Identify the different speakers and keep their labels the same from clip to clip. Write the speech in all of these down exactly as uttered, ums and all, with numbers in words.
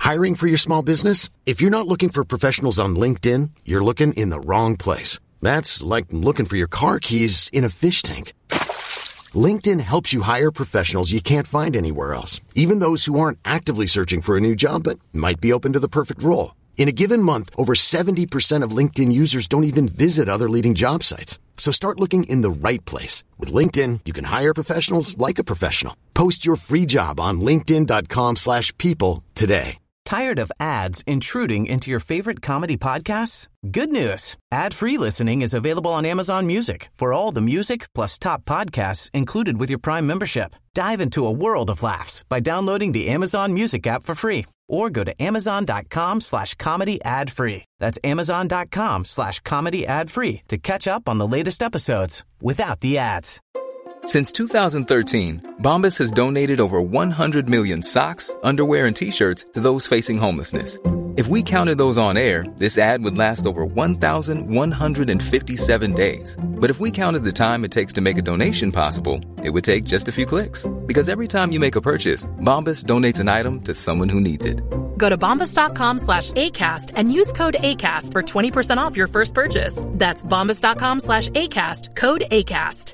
Speaker 1: Hiring for your small business? If you're not looking for professionals on LinkedIn, you're looking in the wrong place. That's like looking for your car keys in a fish tank. LinkedIn helps you hire professionals you can't find anywhere else, even those who aren't actively searching for a new job but might be open to the perfect role. In a given month, over seventy percent of LinkedIn users don't even visit other leading job sites. So start looking in the right place. With LinkedIn, you can hire professionals like a professional. Post your free job on linkedin dot com slash people today.
Speaker 2: Tired of ads intruding into your favorite comedy podcasts? Good news. Ad-free listening is available on Amazon Music for all the music plus top podcasts included with your Prime membership. Dive into a world of laughs by downloading the Amazon Music app for free or go to amazon dot com slash comedy ad free. That's amazon dot com slash comedy ad free to catch up on the latest episodes without the ads.
Speaker 3: Since two thousand thirteen, Bombas has donated over one hundred million socks, underwear, and T-shirts to those facing homelessness. If we counted those on air, this ad would last over one thousand one hundred fifty-seven days. But if we counted the time it takes to make a donation possible, it would take just a few clicks. Because every time you make a purchase, Bombas donates an item to someone who needs it.
Speaker 4: Go to bombas dot com slash ACAST and use code ACAST for twenty percent off your first purchase. That's bombas dot com slash ACAST, code ACAST.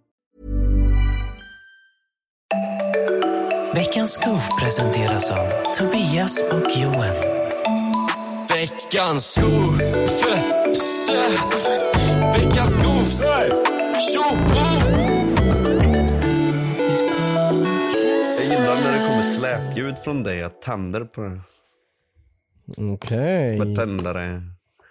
Speaker 5: Veckans Goof presenteras av Tobias och Johan.
Speaker 6: Veckans Goof. Veckans Goof.
Speaker 7: Jag gillar när det kommer släpljud från dig. Jag tänder på det.
Speaker 8: Okej.
Speaker 7: Vad tändare?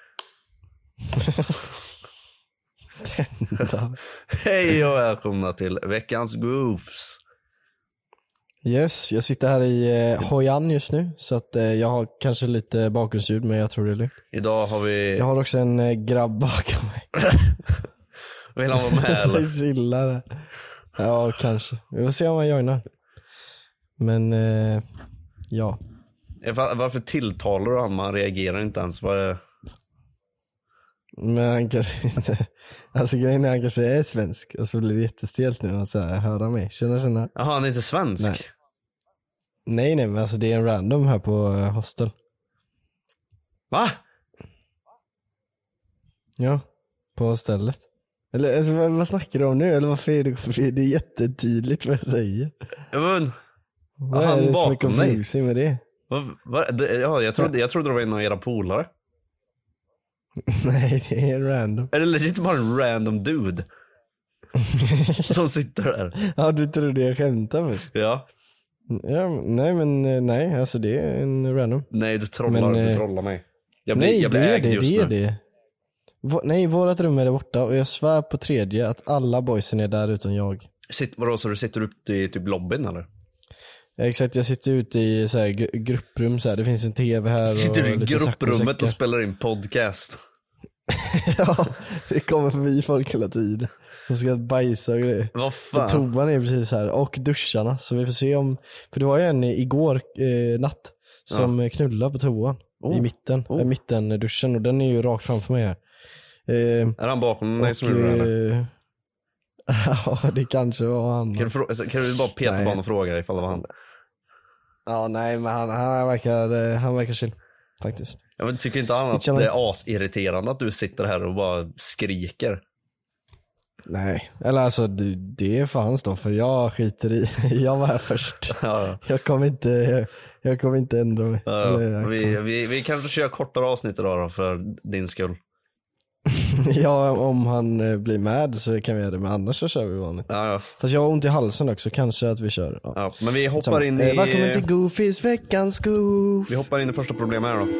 Speaker 8: Tända.
Speaker 7: Hej och välkomna till Veckans Goofs.
Speaker 8: Yes, jag sitter här i eh, Hoi An just nu. Så att eh, jag har kanske lite bakgrundsljud, men jag tror det är lugnt.
Speaker 7: Idag har vi...
Speaker 8: Jag har också en eh, grabb bakom mig.
Speaker 7: Vill han vara med eller?
Speaker 8: Så chillar. Ja, kanske. Vi får se om han joinar. Men, eh, ja.
Speaker 7: Varför tilltalar du han? Man reagerar inte ens. Vad är...
Speaker 8: Men han kanske inte... Alltså grejen är han kanske är svensk. Och så blir det jättestelt nu att så här, höra mig. Känna, känna.
Speaker 7: Jaha, han är inte svensk?
Speaker 8: Nej. nej, nej, men alltså det är en random här på uh, hostel.
Speaker 7: Va?
Speaker 8: Ja, på stället. Eller alltså, vad, vad snackar du om nu? Eller varför är det, det är jättetydligt vad jag säger.
Speaker 7: Men,
Speaker 8: vad
Speaker 7: han
Speaker 8: är det
Speaker 7: bakom
Speaker 8: som är confusing med det?
Speaker 7: Va, va, det ja, jag, trodde, jag trodde det var en av era polare.
Speaker 8: Nej, det är random.
Speaker 7: Är det legit bara en random dude som sitter där?
Speaker 8: Ja, du trodde jag skämtade med.
Speaker 7: Ja.
Speaker 8: Ja, nej men nej, alltså det är en random.
Speaker 7: Nej, du trollar,
Speaker 8: men,
Speaker 7: du trollar mig. Jag blir,
Speaker 8: nej,
Speaker 7: jag blir
Speaker 8: det är
Speaker 7: ägd
Speaker 8: det,
Speaker 7: just
Speaker 8: det är
Speaker 7: nu.
Speaker 8: det. V- nej, vårat rum är där borta och jag svär på tredje att alla boysen är där utan jag.
Speaker 7: Sitt, vadå, så du sitter ute i typ lobbyn eller?
Speaker 8: Ja, exakt, jag sitter ute i så här, gr- grupprum så här. Det finns en tv här.
Speaker 7: Sitter du
Speaker 8: och
Speaker 7: i
Speaker 8: lite
Speaker 7: grupprummet och spelar in podcast?
Speaker 8: Ja, det kommer förbi folk hela tiden. De ska bajsa och grejer.
Speaker 7: Vad fan?
Speaker 8: Och toan är precis här. Och duscharna. Så vi får se om... För det var ju en igår eh, natt som ja. knullade på toan. Oh. I mitten. Oh. I mitten duschen. Och den är ju rakt framför mig här. Eh,
Speaker 7: är han bakom dig som
Speaker 8: och,
Speaker 7: gjorde det?
Speaker 8: Eh, ja, det kanske var han.
Speaker 7: Kan du, frå- kan du bara peta på honom och fråga ifall det var han?
Speaker 8: Ja, nej, men han, han verkar, han verkar chill. Faktiskt.
Speaker 7: Jag men, tycker inte han att det är asirriterande att du sitter här och bara skriker?
Speaker 8: Nej, eller alltså det, det är fans då, för jag skiter i. Jag var här först. Ja. Jag kommer inte jag, jag kommer inte ändra mig.
Speaker 7: Ja,
Speaker 8: eller,
Speaker 7: vi, vi, vi kanske kör kortare avsnitt idag då, för din skull.
Speaker 8: Ja, om han blir med så kan vi göra det, men annars så kör vi vanligt.
Speaker 7: Ja, ja.
Speaker 8: Fast jag har ont i halsen också, kanske att vi kör. Ja.
Speaker 7: Ja, men vi hoppar
Speaker 8: Samma.
Speaker 7: in i...
Speaker 8: Välkommen till Goofys veckans Goof.
Speaker 7: Vi hoppar in i första problemet här då.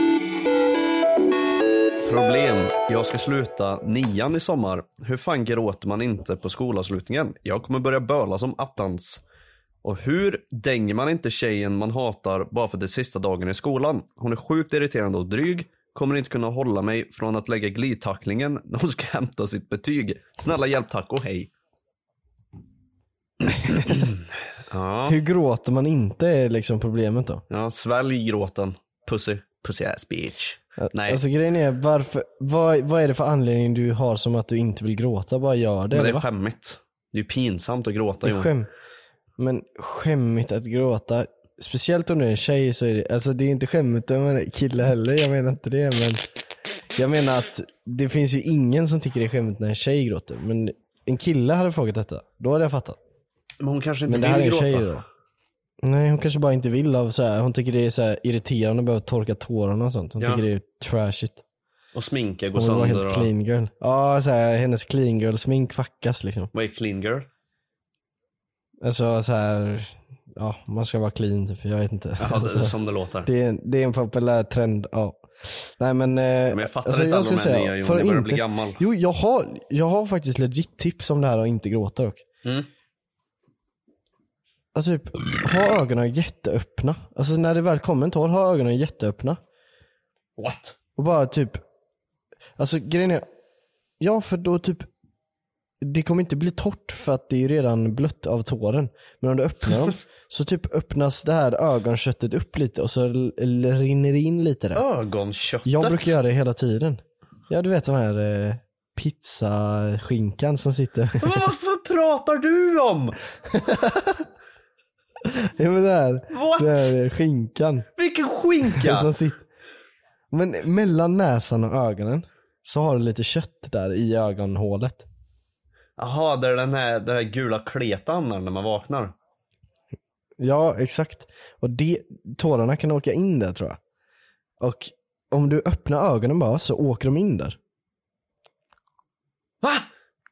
Speaker 7: Problem. Jag ska sluta nian i sommar. Hur fan gråter man inte på skolavslutningen? Jag kommer börja böla som attans. Och hur dänger man inte tjejen man hatar bara för det sista dagen i skolan? Hon är sjukt irriterande och dryg. Kommer inte kunna hålla mig från att lägga glidtacklingen när hon ska hämta sitt betyg. Snälla hjälp, tack och hej. Ja.
Speaker 8: Hur gråter man inte är liksom problemet då?
Speaker 7: Ja, svälj gråten. Pussy. Pussy ass bitch. Nej.
Speaker 8: Alltså grejen är, varför, vad, vad är det för anledning du har som att du inte vill gråta? Bara gör det.
Speaker 7: Men det är
Speaker 8: va?
Speaker 7: skämmigt. Det är ju pinsamt att gråta.
Speaker 8: Det är skäm, men skämmigt att gråta. speciellt om du är en tjej så är det, alltså det är inte skämmigt om man är kille heller, jag menar inte det, men jag menar att det finns ju ingen som tycker det är skämmigt när en tjej gråter, men en kille hade frågat detta, då hade jag fattat.
Speaker 7: Men hon kanske inte
Speaker 8: men det
Speaker 7: vill
Speaker 8: här är en
Speaker 7: gråta.
Speaker 8: tjej då. Nej, hon kanske bara inte vill av så här. Hon tycker det är så här irriterande att behöva torka tårarna och sånt. Hon
Speaker 7: ja.
Speaker 8: tycker det är trashigt.
Speaker 7: Och sminka går
Speaker 8: hon
Speaker 7: sönder.
Speaker 8: Hon var helt
Speaker 7: och...
Speaker 8: clean girl. Ja, så här, hennes clean girl smink fuckas liksom.
Speaker 7: Vad är clean girl?
Speaker 8: Alltså så här, ja, man ska vara clean typ, jag vet inte.
Speaker 7: Ja,
Speaker 8: alltså,
Speaker 7: det är som det låter.
Speaker 8: Det är, det är en populär trend, ja. Nej men, eh,
Speaker 7: men jag fattar
Speaker 8: alltså,
Speaker 7: inte
Speaker 8: jag
Speaker 7: alla de här nya,
Speaker 8: säga,
Speaker 7: Jon,
Speaker 8: för
Speaker 7: jag börjar
Speaker 8: inte,
Speaker 7: bli gammal.
Speaker 8: Jo, jag har, jag har faktiskt legit tips om det här och inte gråta dock.
Speaker 7: Mm.
Speaker 8: Alltså typ, ha ögonen jätteöppna. Alltså när det väl kommer en tår, ha ögonen jätteöppna.
Speaker 7: What?
Speaker 8: Och bara typ, alltså grejen är, ja för då typ, det kommer inte bli torrt för att det är redan blött av tåren. Men om du öppnar dem så typ öppnas det här ögonköttet upp lite och så l- l- rinner in lite där.
Speaker 7: Ögonköttet?
Speaker 8: Jag brukar göra det hela tiden. Ja, du vet de här eh, pizzaskinkan som sitter.
Speaker 7: Varför pratar du om?
Speaker 8: Ja men det här,
Speaker 7: What?
Speaker 8: det här är skinkan.
Speaker 7: Vilken skinka?
Speaker 8: Som sitter. Men mellan näsan och ögonen så har du lite kött där i ögonhålet.
Speaker 7: Jaha, det är den här, den här gula kletan när man vaknar.
Speaker 8: Ja, exakt. Och det, tårarna kan åka in där tror jag. Och om du öppnar ögonen bara så åker de in där.
Speaker 7: Va?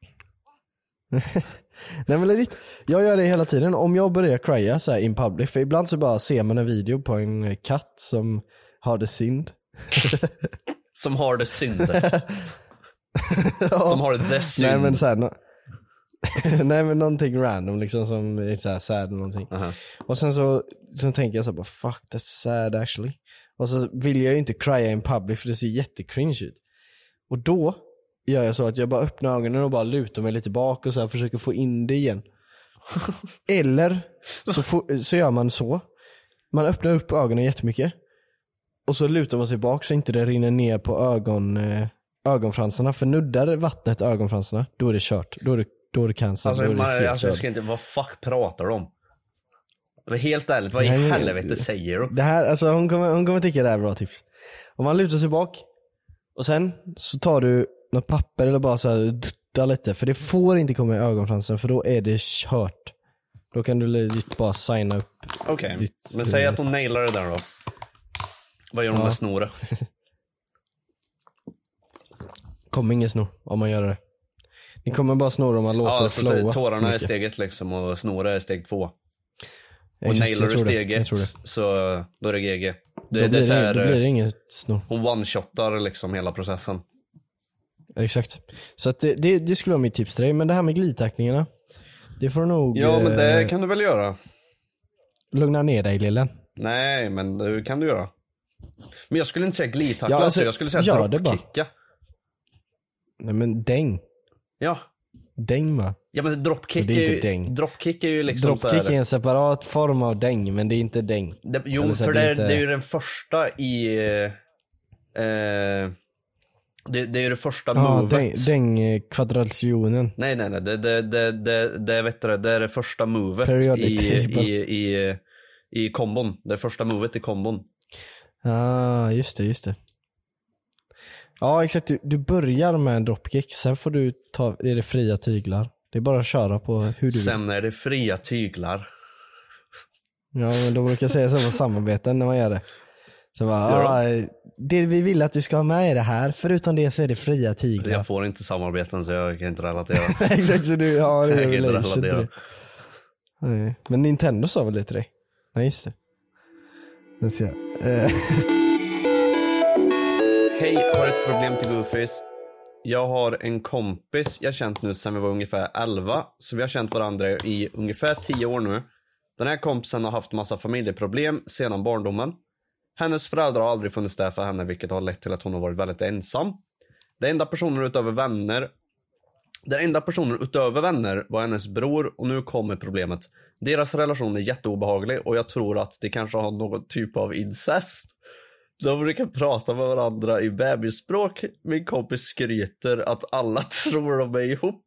Speaker 8: Nej men det, jag gör det hela tiden. Om jag börjar crya så här in public, för ibland så bara ser man en video på en katt som har det synd.
Speaker 7: Som har det synd. Ja. Som har det synd.
Speaker 8: Nej men så här, no... Nej men någonting random liksom som är så här sad någonting. Uh-huh. Och sen så, så tänker jag så här bara fuck that's sad actually. Och så vill jag ju inte crya in public för det ser jättecringe ut. Och då gör jag så att jag bara öppnar ögonen och bara lutar mig lite bak och så här försöker få in det igen. Eller så, får, så gör man så. Man öppnar upp ögonen jättemycket. Och så lutar man sig bak så inte det rinner ner på ögon, eh, ögonfransarna. För nuddar vattnet ögonfransarna, då är det kört. Då är det, då är det cancer.
Speaker 7: Alltså,
Speaker 8: då är det
Speaker 7: man,
Speaker 8: helt
Speaker 7: alltså jag ska inte, vad fuck pratar du om? Helt ärligt, vad i
Speaker 8: Nej,
Speaker 7: helvete säger du?
Speaker 8: Det här, alltså hon kommer, hon kommer tycka det här är bra tips. Om man lutar sig bak och sen så tar du något papper eller bara så här dutta lite. För det får inte komma i ögonfransen för då är det kört. Då kan du lite bara signa upp.
Speaker 7: Okej, okay. Men säg att hon nailar det där då. Vad gör hon ja. med snoret?
Speaker 8: Kommer ingen snor om man gör det. Ni kommer bara snora om man låter
Speaker 7: ja,
Speaker 8: det
Speaker 7: så
Speaker 8: flowa.
Speaker 7: Tårarna
Speaker 8: mycket.
Speaker 7: är steget liksom och snoret är steg två. Och
Speaker 8: Exakt,
Speaker 7: nailar du steget så då är det G G. Det,
Speaker 8: då,
Speaker 7: det,
Speaker 8: blir
Speaker 7: det,
Speaker 8: det, då blir det inget snor.
Speaker 7: Hon one-shotar liksom hela processen.
Speaker 8: Exakt. Så att det, det, det skulle vara mitt tips till dig. Men det här med glidtackningarna, det får du nog...
Speaker 7: Ja, men det
Speaker 8: eh,
Speaker 7: kan du väl göra.
Speaker 8: Lugna ner dig, lillen.
Speaker 7: Nej, men det kan du göra. Men jag skulle inte säga glidtackla,
Speaker 8: ja, alltså,
Speaker 7: jag skulle säga droppkicka.
Speaker 8: Nej, men däng.
Speaker 7: Ja.
Speaker 8: Däng va?
Speaker 7: Ja, men dropkick är, är ju däng. Dropkick är ju liksom
Speaker 8: dropkick
Speaker 7: så här...
Speaker 8: är en separat form av däng, men det är inte däng.
Speaker 7: Det, jo, för det, det, är, inte... det är ju den första i... Eh, det, det är ju det första
Speaker 8: ah,
Speaker 7: movet.
Speaker 8: Däng-kvadrationen.
Speaker 7: Nej, nej, nej. Det, det, det, det, det, vet du, det är det första movet i, i, i, i kombon. Det är första movet i kombon.
Speaker 8: Ah, just det, just det. Ja, exakt. Du, du börjar med en dropkick. Sen får du ta, är det fria tyglar. Det är bara att köra på hur du
Speaker 7: Sen är det fria tyglar.
Speaker 8: Ja, men de brukar säga så på samarbeten när man gör det. Så bara, ah, det vi vill att du ska ha med i det här. Förutom det så är det fria tyglar.
Speaker 7: Jag får inte samarbeten så jag kan inte relatera.
Speaker 8: Exakt, så du har det.
Speaker 7: Jag kan inte relatera.
Speaker 8: Nej. Men Nintendo sa väl det till dig? Nej, just det. Den ser jag. Eh.
Speaker 7: Hej, har ett problem till Goofies. Jag har en kompis jag känt nu sedan vi var ungefär elva. Så vi har känt varandra i ungefär tio år nu. Den här kompisen har haft massa familjeproblem sedan barndomen. Hennes föräldrar har aldrig funnits där för henne, vilket har lett till att hon har varit väldigt ensam. Den enda personen utöver vänner Den enda personen utöver vänner var hennes bror, och nu kommer problemet. Deras relation är jätteobehaglig och jag tror att det kanske har någon typ av incest. De brukar prata med varandra i bebisspråk. Min kompis skryter att alla tror de är ihop.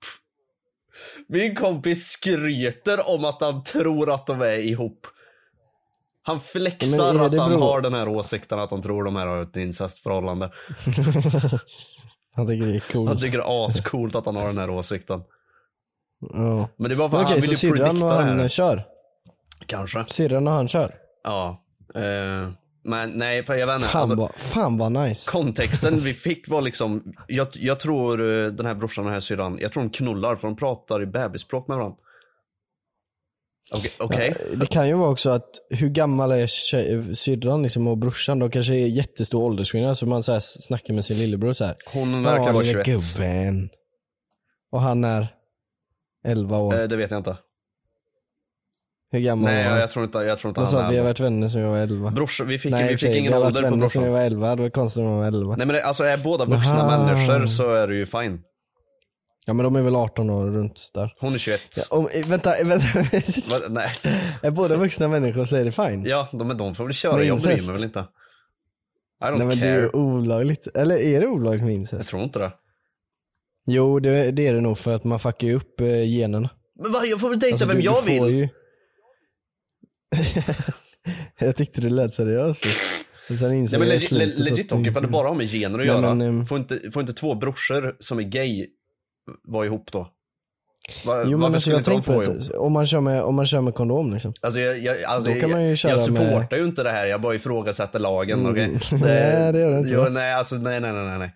Speaker 7: Min kompis skryter om att han tror att de är ihop. Han flexar
Speaker 8: Men
Speaker 7: att han
Speaker 8: bro?
Speaker 7: har den här åsikten, att han tror de här har ett incestförhållande.
Speaker 8: Han tycker det är coolt.
Speaker 7: Han tycker det är ascoolt att han har den här åsikten.
Speaker 8: Ja.
Speaker 7: Men det var för
Speaker 8: Men
Speaker 7: att han
Speaker 8: okej,
Speaker 7: vill
Speaker 8: så
Speaker 7: ju
Speaker 8: syrran
Speaker 7: predikta
Speaker 8: och
Speaker 7: det här.
Speaker 8: han kör?
Speaker 7: Kanske.
Speaker 8: Syrran och han kör?
Speaker 7: Ja. Eh, men nej, för jag vet inte.
Speaker 8: Fan,
Speaker 7: Alltså,
Speaker 8: vad, fan vad nice.
Speaker 7: kontexten vi fick var liksom, jag, jag tror eh, den här brorsan och den här syrran, jag tror de knullar för de pratar i bebisspråk med varandra. Okej. Okay, okay.
Speaker 8: Ja, det kan ju vara också att hur gammal är tjej, syrran liksom och brorsan? De kanske är jättestor åldersskillnad, så man så här snackar med sin lillebror så här.
Speaker 7: Hon verkar
Speaker 8: ja,
Speaker 7: vara
Speaker 8: lilla
Speaker 7: tjugoett.
Speaker 8: Gubben. Och han är elva år.
Speaker 7: Eh, det vet jag inte.
Speaker 8: Hur gammal
Speaker 7: Nej,
Speaker 8: var han?
Speaker 7: jag tror inte, jag tror inte
Speaker 8: Han
Speaker 7: han
Speaker 8: sa
Speaker 7: är
Speaker 8: vi har
Speaker 7: elva.
Speaker 8: varit vänner sedan jag var elva.
Speaker 7: Brorsan, vi fick,
Speaker 8: Nej,
Speaker 7: vi fick
Speaker 8: tjej,
Speaker 7: ingen
Speaker 8: vi har
Speaker 7: ålder
Speaker 8: varit
Speaker 7: på
Speaker 8: vänner sedan jag
Speaker 7: brorsan.
Speaker 8: var elva, det var konstigt om jag var elva.
Speaker 7: Nej men det, alltså är båda vuxna
Speaker 8: Aha.
Speaker 7: människor så är det ju fine.
Speaker 8: Ja men de är väl arton år runt där.
Speaker 7: Hon är tjugoett.
Speaker 8: Ja, om, vänta, vänta.
Speaker 7: Va, nej.
Speaker 8: Är båda vuxna människor så är det fine?
Speaker 7: Ja, de, men de får väl köra,
Speaker 8: Men
Speaker 7: jag bryr
Speaker 8: incest?
Speaker 7: mig väl inte. I don't
Speaker 8: Nej men
Speaker 7: care.
Speaker 8: det är ju olagligt. Eller är det olagligt med
Speaker 7: Jag
Speaker 8: incest?
Speaker 7: tror inte det.
Speaker 8: Jo det, det är det nog, för att man fuckar ju upp eh, generna.
Speaker 7: Men vad, jag får väl dejta
Speaker 8: Alltså,
Speaker 7: vem
Speaker 8: du-
Speaker 7: jag
Speaker 8: du får
Speaker 7: vill.
Speaker 8: ju... Jag tyckte du lät seriöst. Men sen insåg
Speaker 7: Nej men
Speaker 8: jag i
Speaker 7: legit,
Speaker 8: slutet
Speaker 7: le- legit
Speaker 8: att du
Speaker 7: Honke, för det
Speaker 8: inte-
Speaker 7: bara har med gener att
Speaker 8: Nej,
Speaker 7: göra.
Speaker 8: men, ehm,
Speaker 7: får, inte, får inte två brorsor som är gay vara ihop då? Var,
Speaker 8: Jo men alltså, jag
Speaker 7: inte de
Speaker 8: tänkte
Speaker 7: få
Speaker 8: på
Speaker 7: ihop?
Speaker 8: att om man kör med, om man kör med kondom liksom.
Speaker 7: Alltså jag, jag, alltså
Speaker 8: Då kan
Speaker 7: jag,
Speaker 8: man ju köra
Speaker 7: jag supportar
Speaker 8: med-
Speaker 7: ju inte det här, jag bara ifrågasätter lagen.
Speaker 8: Mm.
Speaker 7: Okay?
Speaker 8: Nej, det gör det inte.
Speaker 7: Jo, nej, alltså, nej, nej, nej, nej.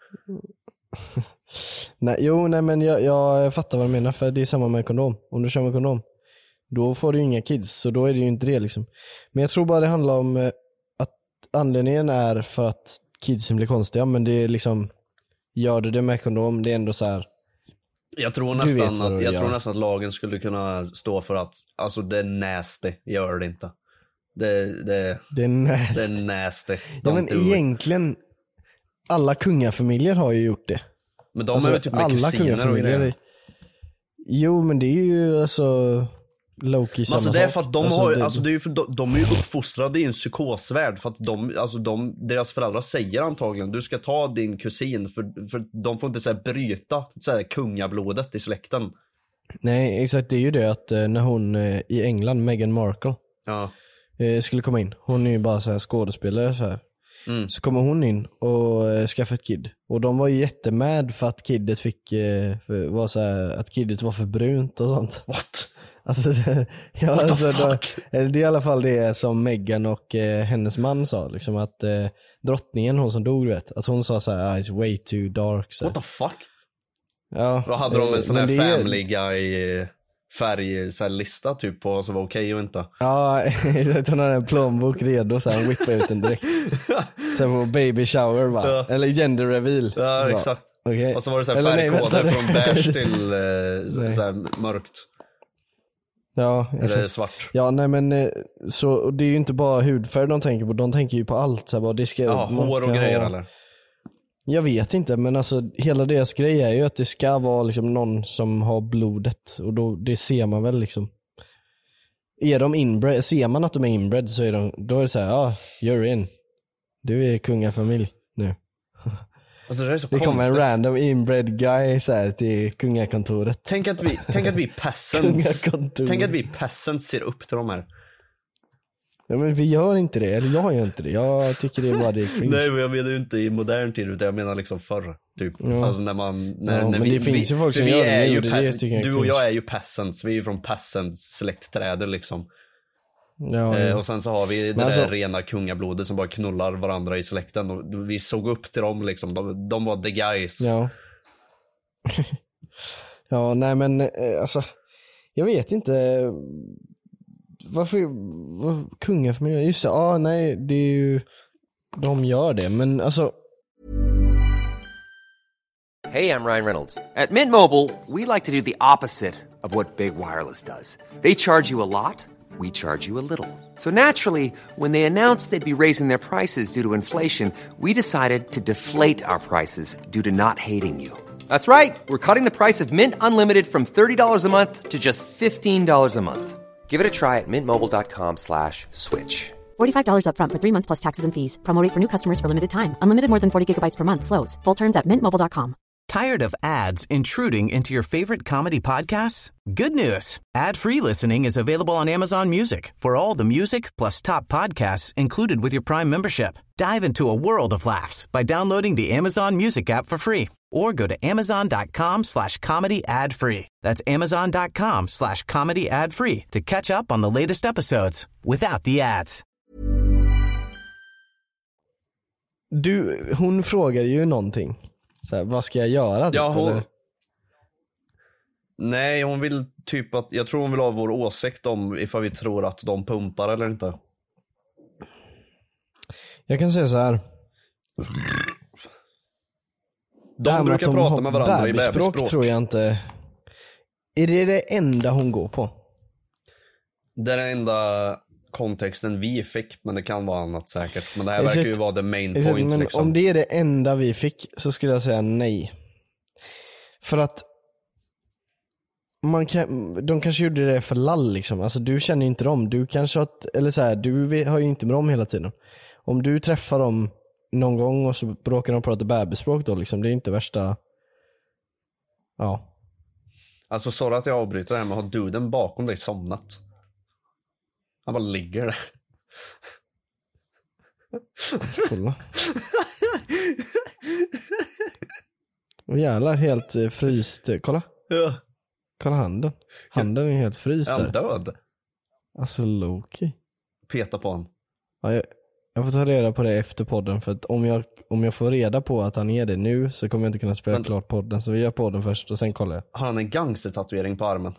Speaker 8: Nej, jo nej men jag, jag fattar vad du menar, för det är samma med kondom. Om du kör med kondom, då får du ju inga kids, så då är det ju inte det liksom. Men jag tror bara det handlar om eh, att anledningen är för att kidsen blir konstiga, men det är liksom, gör du det med kondom, det är ändå så här.
Speaker 7: Jag tror
Speaker 8: Du vet
Speaker 7: nästan
Speaker 8: vad
Speaker 7: att,
Speaker 8: du
Speaker 7: jag
Speaker 8: gör.
Speaker 7: tror nästan att lagen skulle kunna stå för att, alltså det är nasty, gör det inte. Det, det,
Speaker 8: Det är nasty.
Speaker 7: det är nasty.
Speaker 8: Ja
Speaker 7: Don't
Speaker 8: men
Speaker 7: do it.
Speaker 8: egentligen, alla kungafamiljer har ju gjort det.
Speaker 7: Men de
Speaker 8: Alltså,
Speaker 7: är ju typ med
Speaker 8: alla
Speaker 7: kusiner och
Speaker 8: kungafamiljer
Speaker 7: grejer.
Speaker 8: är- Jo men det är ju alltså Loki
Speaker 7: Men
Speaker 8: samma
Speaker 7: alltså det är
Speaker 8: sak.
Speaker 7: för att de
Speaker 8: Alltså,
Speaker 7: har,
Speaker 8: det-
Speaker 7: alltså det är ju för de, de är ju uppfostrade i en psykosvärld för att de, alltså de, deras föräldrar säger antagligen du ska ta din kusin för, för de får inte så här bryta så här kungablodet i släkten.
Speaker 8: Nej exakt, det är ju det att eh, när hon eh, i England, Meghan Markle
Speaker 7: Ja.
Speaker 8: eh, skulle komma in, hon är ju bara så här skådespelare så här.
Speaker 7: Mm.
Speaker 8: Så kommer hon in och eh, skaffade ett kid. Och de var ju jättemad för att kidet fick eh, för, var så här, att kidet var för brunt och sånt.
Speaker 7: What?
Speaker 8: Alltså, det, ja,
Speaker 7: What the
Speaker 8: alltså
Speaker 7: fuck?
Speaker 8: Då, eller det är i alla fall det som Meghan och eh, hennes man sa, liksom att eh, drottningen, hon som dog, du vet, att hon sa så här, ah, it's way too dark. Så.
Speaker 7: What the fuck?
Speaker 8: Ja,
Speaker 7: Då hade de
Speaker 8: eh,
Speaker 7: en sån här
Speaker 8: men det är-
Speaker 7: family guy färg så här, lista typ på vad som var okej och inte.
Speaker 8: Ja, hon har en plånbok redo så han whippar ut den direkt. Sen på baby shower va?
Speaker 7: Ja.
Speaker 8: Eller gender reveal.
Speaker 7: Ja,
Speaker 8: Så.
Speaker 7: exakt.
Speaker 8: Okej.
Speaker 7: Och så var det så här
Speaker 8: Eller nej,
Speaker 7: färgkoder
Speaker 8: vänta.
Speaker 7: från beige till eh, så,
Speaker 8: Nej.
Speaker 7: så här mörkt.
Speaker 8: Ja,
Speaker 7: Eller
Speaker 8: exakt.
Speaker 7: svart.
Speaker 8: Ja, nej men eh, så och det är ju inte bara hudfärg de tänker på, de tänker ju på allt så här, bara, det ska,
Speaker 7: Ja,
Speaker 8: man
Speaker 7: hår
Speaker 8: ska
Speaker 7: och grejer
Speaker 8: ha...
Speaker 7: eller?
Speaker 8: Jag vet inte, men alltså hela deras grej är ju att det ska vara liksom någon som har blodet, och då, det ser man väl liksom. Är de inbred, ser man att de är inbred så är de, då är det så här, ja, ah, you're in. Du är kungafamilj nu.
Speaker 7: Alltså det är så
Speaker 8: Det kommer en
Speaker 7: konstigt.
Speaker 8: random inbred guy så här till kungakontoret.
Speaker 7: Tänk att vi, tänk att vi peasants
Speaker 8: Kungakontor.
Speaker 7: Tänk att vi peasants ser upp till de här.
Speaker 8: Ja men vi gör inte det, eller jag gör inte det. Jag tycker det är bara det är cringe.
Speaker 7: Nej, men jag menar ju inte i modern tid utan jag menar liksom förr typ.
Speaker 8: Ja.
Speaker 7: Alltså när man när,
Speaker 8: Ja,
Speaker 7: när
Speaker 8: men
Speaker 7: vi,
Speaker 8: det finns
Speaker 7: vi,
Speaker 8: ju folk
Speaker 7: för
Speaker 8: som
Speaker 7: vi
Speaker 8: gör det
Speaker 7: är
Speaker 8: nu,
Speaker 7: ju
Speaker 8: det är
Speaker 7: pe-
Speaker 8: det jag tycker är
Speaker 7: Du och
Speaker 8: cringe.
Speaker 7: jag är ju peasants. Vi är ju från peasants släktträdet liksom.
Speaker 8: Ja,
Speaker 7: Eh,
Speaker 8: ja.
Speaker 7: och sen så har vi det där
Speaker 8: alltså-
Speaker 7: rena kungablodet som bara knullar varandra i släkten. Och vi såg upp till dem liksom. De, de var the guys.
Speaker 8: Ja. Ja, nej men eh, alltså jag vet inte varför var, kungafamiljen, just det, ja ah, nej det är ju, de gör det, men alltså
Speaker 6: Hey, I'm Ryan Reynolds. At Mint Mobile, we like to do the opposite of what Big Wireless does. They charge you a lot, we charge you a little. So naturally, when they announced they'd be raising their prices due to inflation, we decided to deflate our prices due to not hating you. That's right. We're cutting the price of Mint Unlimited from thirty dollars a month to just fifteen dollars a month. Give it a try at mintmobile.com slash switch.
Speaker 9: forty-five dollars up front for three months plus taxes and fees. Promo rate for new customers for limited time. Unlimited more than forty gigabytes per month slows. Full terms at mint mobile dot com.
Speaker 2: Tired of ads intruding into your favorite comedy podcasts? Good news. Ad-free listening is available on Amazon Music for all the music plus top podcasts included with your Prime membership. Dive into a world of laughs by downloading the Amazon Music app for free or go to amazon.com slash comedy ad free. That's amazon.com slash comedy ad free to catch up on the latest episodes without the ads.
Speaker 8: Du, hon frågar ju någonting. Så här, vad ska jag göra?
Speaker 7: Ja, hon...
Speaker 8: eller?
Speaker 7: Nej, hon vill typ att... Jag tror hon vill ha vår åsikt om ifall vi tror att de pumpar eller inte.
Speaker 8: Jag kan säga så här.
Speaker 7: De brukar prata med varandra i bebisspråk.
Speaker 8: Tror jag inte. Är det det enda hon går på?
Speaker 7: Det är den enda kontexten vi fick, men det kan vara annat säkert. Men det här
Speaker 8: exakt,
Speaker 7: verkar ju vara the main
Speaker 8: exakt,
Speaker 7: point
Speaker 8: men
Speaker 7: liksom.
Speaker 8: Om det är det enda vi fick så skulle jag säga nej. För att man kan, de kanske gjorde det för lall liksom. Alltså du känner ju inte dem. Du kanske har, eller så här, du har ju inte med dem hela tiden. Om du träffar dem någon gång och så bråkar de prata bebisspråk då liksom, det är inte värsta. Ja.
Speaker 7: Alltså sorry att jag avbryter det här, men har duden bakom dig somnat? Han bara ligger där.
Speaker 8: Kolla. Och jävlar, helt eh, fryst. Kolla.
Speaker 7: Ja.
Speaker 8: Kolla handen. Handen är helt fryst där.
Speaker 7: Är han död?
Speaker 8: Alltså Loki.
Speaker 7: Peta på han.
Speaker 8: Ja, jag, jag får ta reda på det efter podden. För att om jag, om jag får reda på att han är det nu så kommer jag inte kunna spela men, klart podden. Så vi gör podden först och sen kollar jag.
Speaker 7: Har han en gangstertatuering på armen?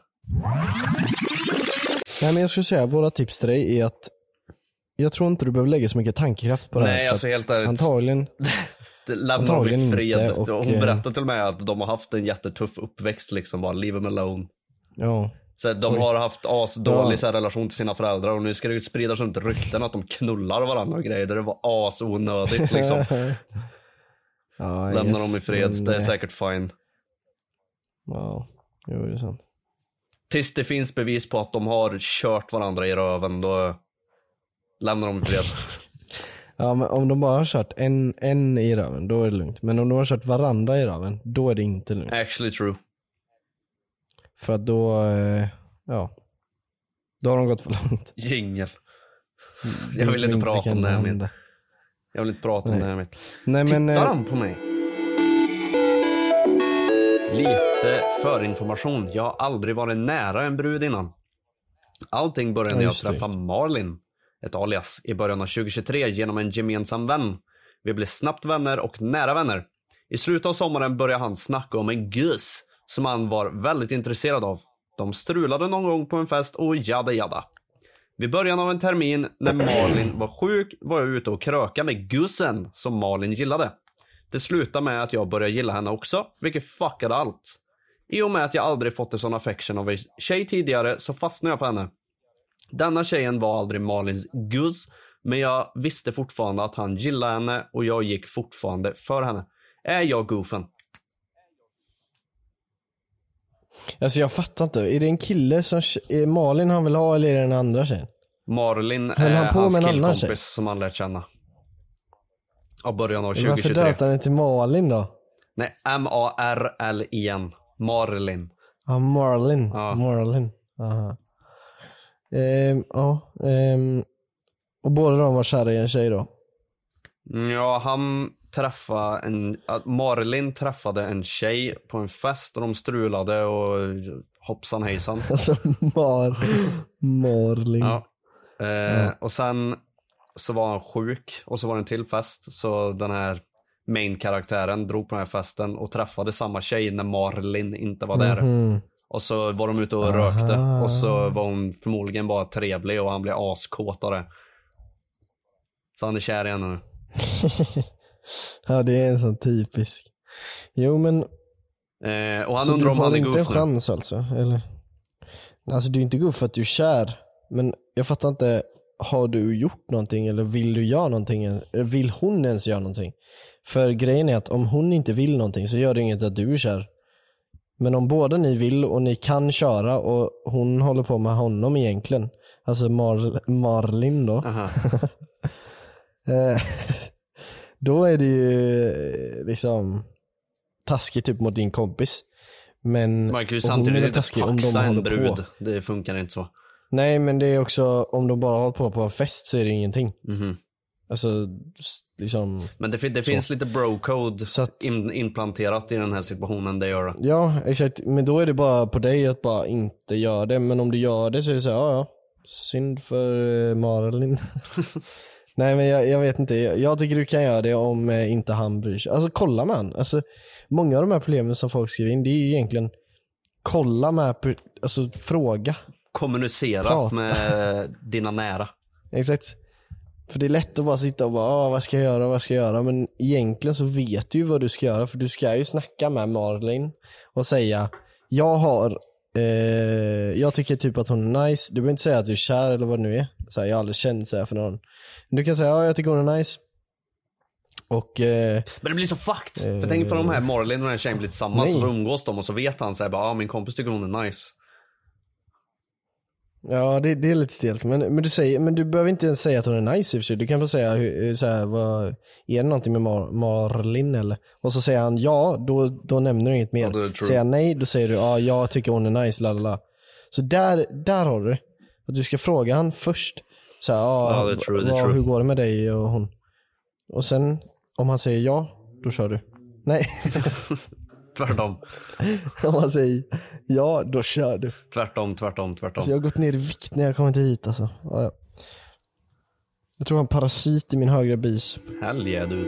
Speaker 8: Nej, men jag skulle säga, våra tips till dig är att jag tror inte du behöver lägga så mycket tankekraft på det här.
Speaker 7: Nej, alltså helt ärligt.
Speaker 8: Antagligen.
Speaker 7: Det lämnar dem i fred.
Speaker 8: Och,
Speaker 7: hon berättade till mig att de har haft en jättetuff uppväxt liksom, bara leave them alone.
Speaker 8: Ja.
Speaker 7: Så de Oj. har haft asdålig ja. relation till sina föräldrar och nu ska det ju spridas runt rykten att de knullar varandra och grejer. Det var asonödigt liksom.
Speaker 8: Ja,
Speaker 7: lämnar
Speaker 8: yes,
Speaker 7: dem i fred,
Speaker 8: men...
Speaker 7: det är säkert fine.
Speaker 8: Ja, jo, det är sant.
Speaker 7: Tills det finns bevis på att de har kört varandra i röven, då lämnar de i fred.
Speaker 8: Ja, men om de bara har kört en, en i röven, då är det lugnt. Men om de har kört varandra i röven, då är det inte lugnt.
Speaker 7: Actually true.
Speaker 8: För att då, eh, ja, då har de gått för långt.
Speaker 7: Jingel. Jag vill inte prata om det här med. Jag vill inte prata om det här med.
Speaker 8: Nej, men,
Speaker 7: tittar han på mig? Lite förinformation. Jag har aldrig varit nära en brud innan. Allting började när jag träffade Marlin, ett alias, i början av tjugo tjugotre genom en gemensam vän. Vi blev snabbt vänner och nära vänner. I slutet av sommaren började han snacka om en gus som han var väldigt intresserad av. De strulade någon gång på en fest och jada jada. Vid början av en termin när Marlin var sjuk var jag ute och kröka med gussen som Marlin gillade. Det slutade med att jag började gilla henne också, vilket fuckade allt. I och med att jag aldrig fått en sån affection av en tjej tidigare så fastnade jag på henne. Denna tjejen var aldrig Marlins guss, men jag visste fortfarande att han gillade henne och jag gick fortfarande för henne. Är jag goofen?
Speaker 8: Alltså jag fattar inte, är det en kille som är Marlin han vill ha eller är det en andra tjej?
Speaker 7: Marlin
Speaker 8: är
Speaker 7: han på hans
Speaker 8: med
Speaker 7: killkompis som han lärt känna. Av början av tjugo tjugotre.
Speaker 8: Varför döpte han inte Marlin då?
Speaker 7: Nej, M A R L I N. Marlin.
Speaker 8: Ja, Marlin.
Speaker 7: Ja.
Speaker 8: Marlin. Aha. Ehm, ja, ehm, och båda de var kära i en tjej då?
Speaker 7: Ja, han träffade en... Marlin träffade en tjej på en fest och de strulade och hoppsan hejsan.
Speaker 8: Alltså, Mar... Marlin.
Speaker 7: Ja. Eh,
Speaker 8: ja.
Speaker 7: Och sen så var han sjuk och så var det en till fest. Så den här main-karaktären drog på den här festen och träffade samma tjej när Marlin inte var där. Mm-hmm. Och så var de ute och Aha. rökte. Och så var hon förmodligen bara trevlig och han blev askåtare. Så han är kär igen nu.
Speaker 8: Ja, det är en sån typisk. Jo, men
Speaker 7: eh, och han
Speaker 8: så
Speaker 7: undrar om han är
Speaker 8: goof nu.
Speaker 7: Du har
Speaker 8: inte en chans alltså, eller? Alltså du är inte goof för att du är kär. Men jag fattar inte, har du gjort någonting eller vill du göra någonting? Eller vill hon ens göra någonting? För grejen är att om hon inte vill någonting så gör det inget att du är kär. Men om båda ni vill och ni kan köra och hon håller på med honom egentligen, alltså Mar- Marlin då. Då är det ju liksom, taskig typ mot din kompis. Men
Speaker 7: man kan ju samtidigt inte paxa en brud. På. Det funkar inte så.
Speaker 8: Nej, men det är också, om de bara håller på på en fest så är det ingenting.
Speaker 7: Mm-hmm.
Speaker 8: Alltså, liksom...
Speaker 7: Men det, det finns lite bro-code att, in, implanterat i den här situationen, det gör det.
Speaker 8: Ja, exakt. Men då är det bara på dig att bara inte göra det. Men om du gör det så är det så här, ja, ja. Synd för uh, Marlin. Nej, men jag, jag vet inte. Jag, jag tycker du kan göra det om eh, inte han bryr sig. Alltså, kolla man. Alltså, många av de här problemen som folk skriver in, det är ju egentligen kolla med, alltså fråga.
Speaker 7: Kommunicera Prata. Med dina nära.
Speaker 8: Exakt. För det är lätt att bara sitta och bara, vad ska jag göra, vad ska jag göra? Men egentligen så vet du ju vad du ska göra. För du ska ju snacka med Marlin och säga, jag har, eh, jag tycker typ att hon är nice. Du behöver inte säga att du är kär eller vad det nu är. Så här, jag har aldrig känt så här för någon. Men du kan säga, ja, jag tycker hon är nice. Och, eh,
Speaker 7: men det blir så fucked. Eh, för tänk på de här Marlin och den här tjejen blir tillsammans. Och så umgås de och så vet han så här, bara, ah, min kompis tycker hon är nice.
Speaker 8: Ja, det, det är lite stelt. Men, men, du säger, men du behöver inte ens säga att hon är nice i och för sig. Du kan bara säga, hur, så här, vad, är det någonting med Mar- Marlin eller? Och så säger han ja, då, då nämner du inget mer. Ja, säger han nej, då säger du ja, jag tycker hon är nice, lalala. Så där, där har du det. Att du ska fråga han först. Så här, ja, ja det är true, det är true. Hur går det med dig och hon? Och sen, om han säger ja, då kör du. Nej.
Speaker 7: Tvärtom.
Speaker 8: Om man säger ja, då kör du.
Speaker 7: Tvärtom, tvärtom, tvärtom.
Speaker 8: Alltså jag har gått ner i vikt när jag kommit hit alltså. Ja, ja. Jag tror jag har en parasit i min högra bis.
Speaker 7: Helge du.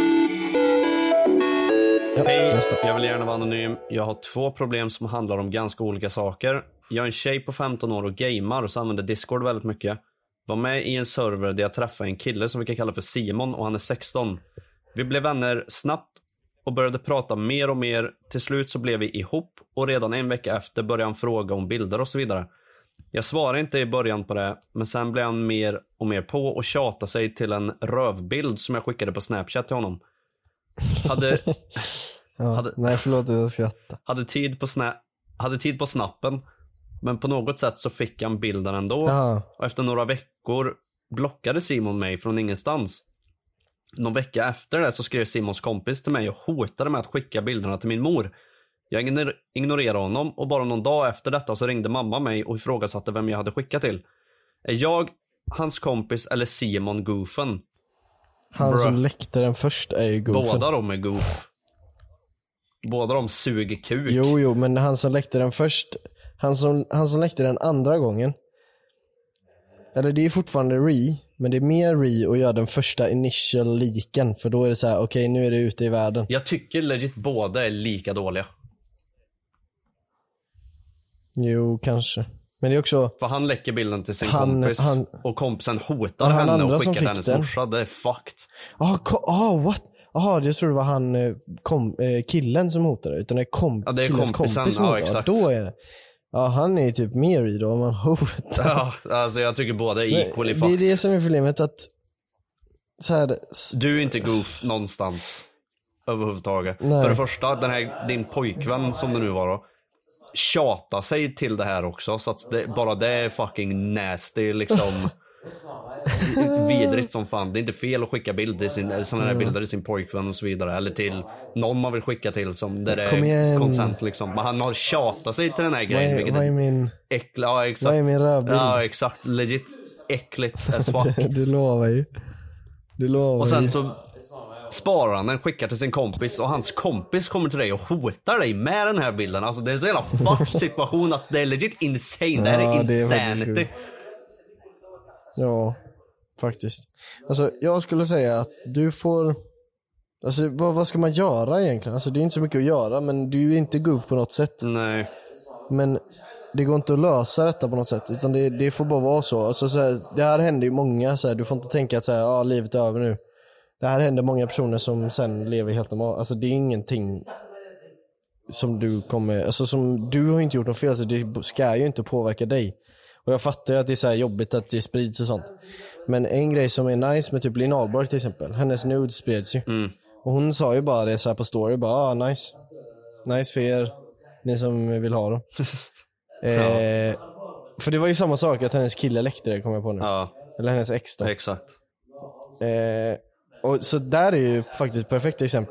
Speaker 8: Ja,
Speaker 7: hej,
Speaker 8: nästa.
Speaker 7: Jag vill gärna vara anonym. Jag har två problem som handlar om ganska olika saker. Jag är en tjej på femton år och gamer och så använder Discord väldigt mycket. Var med i en server där jag träffade en kille som vi kan kalla för Simon och han är sexton. Vi blev vänner snabbt och började prata mer och mer. Till slut så blev vi ihop och redan en vecka efter började han fråga om bilder och så vidare. Jag svarade inte i början på det, men sen blev han mer och mer på och tjatade sig till en rövbild som jag skickade på Snapchat till honom. Hade,
Speaker 8: ja, hade nej, förlåt, jag skrattar.
Speaker 7: Hade tid på sna, hade tid på snappen, men på något sätt så fick han bilden ändå.
Speaker 8: Aha.
Speaker 7: Och efter några veckor blockade Simon mig från ingenstans. Någon vecka efter det så skrev Simons kompis till mig och hotade med att skicka bilderna till min mor. Jag ignorerade honom och bara någon dag efter detta så ringde mamma mig och ifrågasatte vem jag hade skickat till. Är jag hans kompis eller Simon goofen?
Speaker 8: Han Bruh. Som läckte den först är ju goofen.
Speaker 7: Båda de är goof. Båda de suger kuk.
Speaker 8: Jo, jo, men han som läckte den först, han som, han som läckte den andra gången, eller det är fortfarande re, men det är mer re att göra den första initial leaken, för då är det så här, okej, okay, nu är det ute i världen.
Speaker 7: Jag tycker legit båda är lika dåliga.
Speaker 8: Jo, kanske. Men det är också...
Speaker 7: För han läcker bilden till sin
Speaker 8: han,
Speaker 7: kompis
Speaker 8: han,
Speaker 7: och kompisen hotar henne och skickar hennes den. morsa. Det är fucked.
Speaker 8: Ah, ko- ah what? Jaha, jag tror det var han kom, eh, killen som hotade, utan det är, kom,
Speaker 7: ja, det är
Speaker 8: killens
Speaker 7: kompisen,
Speaker 8: kompis som
Speaker 7: ja,
Speaker 8: hotade.
Speaker 7: exakt.
Speaker 8: Då är det... Ja, han är ju typ mer i då om man hotar.
Speaker 7: Ja, alltså jag tycker båda är equally fucked.
Speaker 8: Det är det som är problemet, att så här,
Speaker 7: du är inte goof någonstans överhuvudtaget.
Speaker 8: Nej.
Speaker 7: För det första, den här, din pojkvän som det nu var då, tjata sig till det här också, så att det, bara det är fucking nasty liksom. Vidrigt som fan. Det är inte fel att skicka bild till sin, eller sådana här bilder till sin pojkvän och så vidare, eller till någon man vill skicka till som där det är consent liksom. Men han har tjatat sig till den här grejen.
Speaker 8: Vad är, vad är min
Speaker 7: äckla, ja, exakt.
Speaker 8: Vad är min rövbild?
Speaker 7: Ja, exakt. Legit äckligt as fuck.
Speaker 8: Du lovar ju. Du lovar.
Speaker 7: Och sen
Speaker 8: ju.
Speaker 7: så sparar han den, skickar till sin kompis och hans kompis kommer till dig och hotar dig med den här bilden. Alltså det är en så jävla fuck situation att det är legit insane. Det här
Speaker 8: ja,
Speaker 7: är insanity.
Speaker 8: Det är ja, faktiskt. Alltså jag skulle säga att du får, alltså vad, vad ska man göra egentligen? Alltså det är inte så mycket att göra, men du är inte goof på något sätt.
Speaker 7: Nej.
Speaker 8: Men det går inte att lösa detta på något sätt, utan det, det får bara vara så. Alltså så här, det här händer ju många så här, du får inte tänka att så här, ja, livet är över nu. Det här händer många personer som sen lever helt normalt. Alltså det är ingenting som du kommer, alltså som du har inte gjort något fel, så det ska ju inte påverka dig. Och jag fattar ju att det är så här jobbigt att det sprids och sånt. Men en grej som är nice med typ Linn Ahlborg till exempel, hennes nude spreds ju.
Speaker 7: Mm.
Speaker 8: Och hon sa ju bara det så här på story, bara ah, nice. Nice för er, ni som vill ha dem.
Speaker 7: Ja.
Speaker 8: eh, för det var ju samma sak att hennes kille läckte det, kom jag på nu.
Speaker 7: Ja.
Speaker 8: Eller hennes ex då.
Speaker 7: Exakt.
Speaker 8: Eh, och så där är ju faktiskt ett perfekt exempel.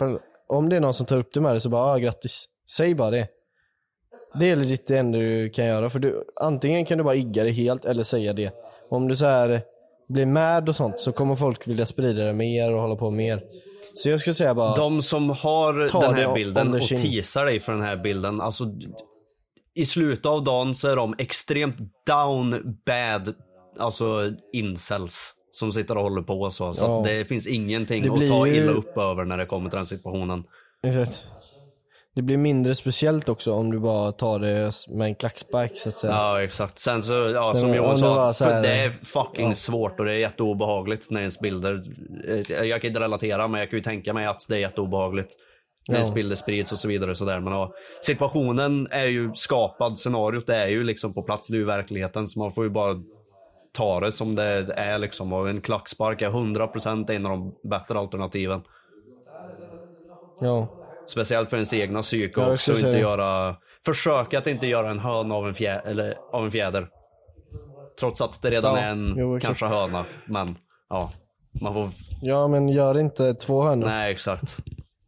Speaker 8: om det är någon som tar upp det med det så bara, ah, grattis. Säg bara det. Det är legit det enda du kan göra. För du, antingen kan du bara igga det helt eller säga det. Om du så här blir mad och sånt så kommer folk vilja sprida det mer och hålla på mer. Så jag skulle säga bara...
Speaker 7: De som har den här bilden och
Speaker 8: sin...
Speaker 7: teasar dig för den här bilden, alltså i slutet av dagen så är de extremt down bad, alltså incels som sitter och håller på så. Så
Speaker 8: ja.
Speaker 7: att det finns ingenting
Speaker 8: det
Speaker 7: att ta
Speaker 8: ju...
Speaker 7: illa upp över när det kommer till den situationen.
Speaker 8: Exakt. Det blir mindre speciellt också om du bara tar det med en klackspark så att säga.
Speaker 7: Ja, exakt. Sen så, ja, som Johan sa, för här, det är fucking ja. svårt och det är jätteobehagligt när ens bilder, jag kan inte relatera men jag kan ju tänka mig att det är jätteobehagligt när ens bilder sprids och så vidare och sådär. Men ja, situationen är ju skapad, scenariot är ju liksom på plats, det är ju verkligheten, så man får ju bara ta det som det är liksom. Och en klackspark är hundra procent en av de bättre alternativen.
Speaker 8: Ja.
Speaker 7: Speciellt för ens egna psyke ja, också, inte göra, försöka att inte göra en hörna av en fjäder, eller av en fjäder. Trots att det redan ja, är en jo, kanske hörna, men ja, man får...
Speaker 8: Ja, men gör inte två hörnor.
Speaker 7: Nej, exakt.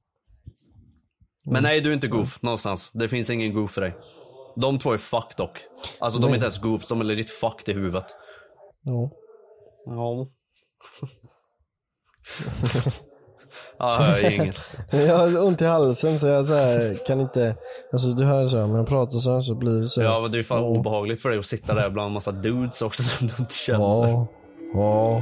Speaker 7: Men nej, du är inte goof någonstans. Det finns ingen goof för dig. De två är fucked dock. Alltså nej. De är inte ens goof, de är legit fucked i huvudet.
Speaker 8: Ja.
Speaker 7: Ja. Ja, jag har inget.
Speaker 8: Jag har ont i halsen så jag så här, kan inte. Alltså du hör så, men jag pratar så här så blir det så.
Speaker 7: Ja, men det är fan oh. obehagligt för dig att sitta där bland en massa dudes också som du inte känner.
Speaker 8: Ja. Ja.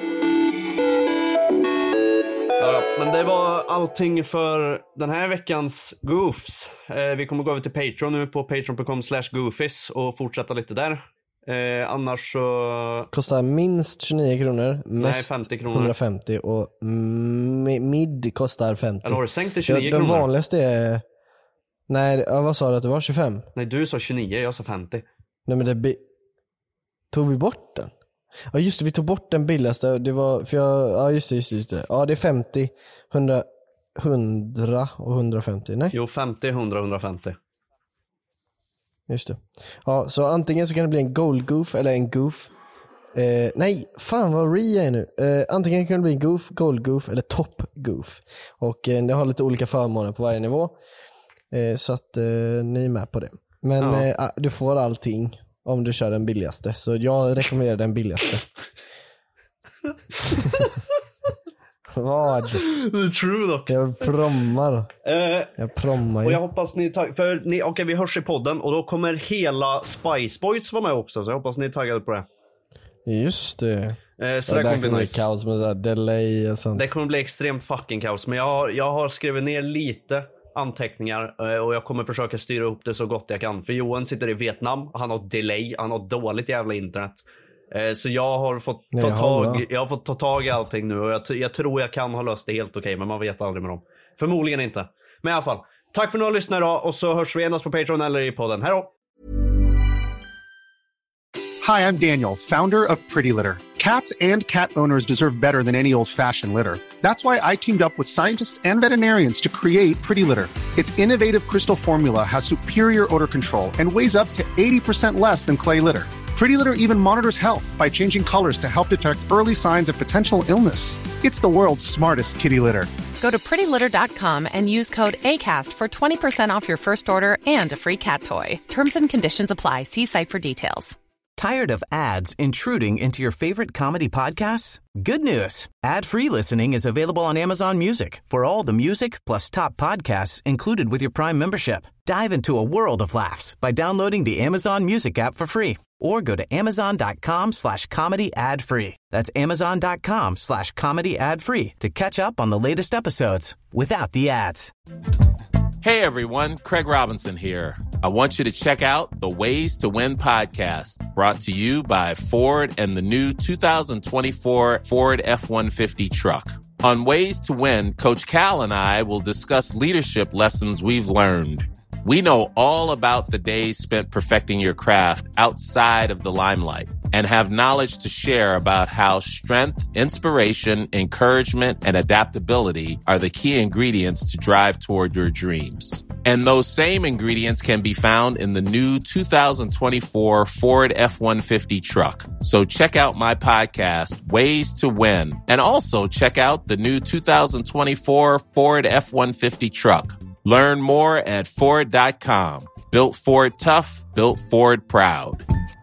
Speaker 7: Ja, men det var allting för den här veckans goofs. Eh, vi kommer gå över till Patreon nu på patreon dot com slash goofies och fortsätta lite där. Eh, annars så...
Speaker 8: Kostar minst tjugonio kronor, mest
Speaker 7: Nej, femtio kronor.
Speaker 8: hundrafemtio och mid kostar femtio.
Speaker 7: Eller har du sänkt till tjugonio
Speaker 8: ja,
Speaker 7: kronor?
Speaker 8: Den vanligaste är... Nej, ja, vad sa du att det var? tjugofem?
Speaker 7: Nej, du sa tjugonio, jag sa femtio.
Speaker 8: Nej, men det... Be... Tog vi bort den? Ja, just det, vi tog bort den billigaste. Det var... För jag... Ja, just det, just det, just det. Ja, det är femtio, hundra, hundra och hundrafemtio, nej?
Speaker 7: Jo, femtio, hundra, hundrafemtio.
Speaker 8: Just det. Ja, så antingen så kan det bli en gold goof eller en goof. Eh, nej, fan vad re är nu. Eh, antingen kan det bli en goof, gold goof eller top goof. Och eh, det har lite olika förmåner på varje nivå. Eh, så att eh, ni är med på det. Men ja. eh, du får allting om du kör den billigaste. Så jag rekommenderar den billigaste. Vad?
Speaker 7: Det är true dock.
Speaker 8: Jag prommar.
Speaker 7: Eh,
Speaker 8: jag prommar ju.
Speaker 7: Och jag hoppas ni taggar, för ni, okej okay, vi hörs i podden och då kommer hela Spice Boys vara med också, så jag hoppas ni är taggade på det.
Speaker 8: Just det.
Speaker 7: Eh, så ja, det kommer bli nice.
Speaker 8: Kaos med det där delay och sånt.
Speaker 7: Det kommer bli extremt fucking kaos, men jag har, jag har skrivit ner lite anteckningar och jag kommer försöka styra upp det så gott jag kan. För Johan sitter i Vietnam, han har delay, han har dåligt jävla internet. Så jag har fått ta, Nej, tag, jag har fått ta tag i allting nu och jag, jag tror jag kan ha löst det helt okej, okay, men man vet aldrig med dem. Förmodligen inte. Men i alla fall, tack för att ni har lyssnat idag och så hörs vi endast på Patreon eller i podden. Hej då!
Speaker 9: Hi, I'm Daniel, founder of Pretty Litter. Cats and cat owners deserve better than any old-fashioned litter. That's why I teamed up with scientists and veterinarians to create Pretty Litter. Its innovative crystal formula has superior odor control and weighs up to eighty percent less than clay litter. Pretty Litter even monitors health by changing colors to help detect early signs of potential illness. It's the world's smartest kitty litter.
Speaker 10: Go to pretty litter dot com and use code ACAST for twenty percent off your first order and a free cat toy. Terms and conditions apply. See site for details.
Speaker 2: Tired of ads intruding into your favorite comedy podcasts? Good news. Ad-free listening is available on Amazon Music for all the music plus top podcasts included with your Prime membership. Dive into a world of laughs by downloading the Amazon Music app for free or go to amazon.com slash comedy ad free. That's amazon.com slash comedy ad free to catch up on the latest episodes without the ads.
Speaker 11: Hey everyone, Craig Robinson here. I want you to check out the Ways to Win podcast, brought to you by Ford and the new two thousand twenty-four Ford F one fifty truck. On Ways to Win, Coach Cal and I will discuss leadership lessons we've learned. We know all about the days spent perfecting your craft outside of the limelight and have knowledge to share about how strength, inspiration, encouragement, and adaptability are the key ingredients to drive toward your dreams. And those same ingredients can be found in the new two thousand twenty-four Ford F one fifty truck. So check out my podcast, Ways to Win, and also check out the new two thousand twenty-four Ford F one fifty truck. Learn more at Ford dot com. Built Ford tough, built Ford proud.